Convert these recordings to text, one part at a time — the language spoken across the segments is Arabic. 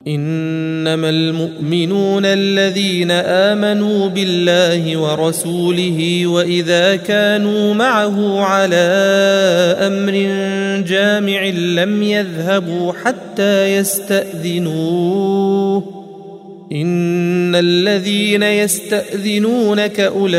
إنما المؤمنون الذين آمنوا بالله ورسوله وإذا كانوا معه على أمر جامع لم يذهبوا حتى يستأذنوه إن الذين يستأذنونك أولئك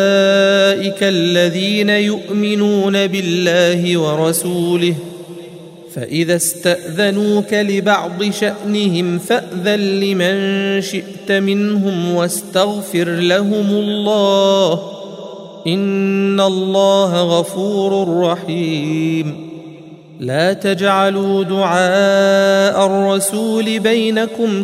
الذين يؤمنون بالله ورسوله فإذا استأذنوك لبعض شأنهم فأذن لمن شئت منهم واستغفر لهم الله إن الله غفور رحيم لا تجعلوا دعاء الرسول بينكم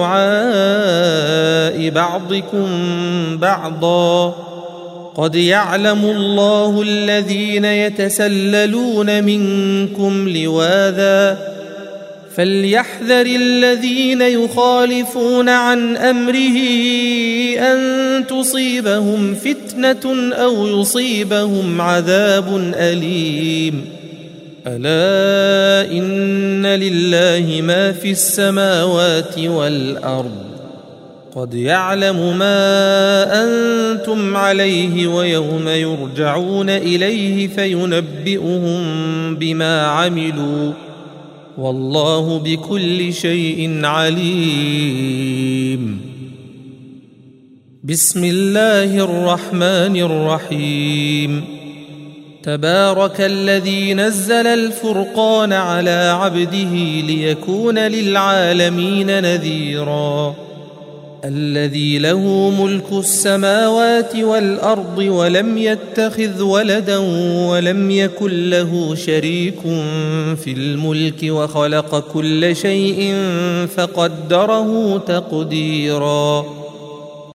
كدعاء بعضكم بعضا قد يعلم الله الذين يتسللون منكم لواذا فليحذر الذين يخالفون عن أمره أن تصيبهم فتنة أو يصيبهم عذاب أليم ألا إن لله ما في السماوات والأرض قد يعلم ما أنتم عليه ويوم يرجعون إليه فينبئهم بما عملوا والله بكل شيء عليم بسم الله الرحمن الرحيم تبارك الذي نزل الفرقان على عبده ليكون للعالمين نذيرا الذي له ملك السماوات والأرض ولم يتخذ ولدا ولم يكن له شريك في الملك وخلق كل شيء فقدره تقديرا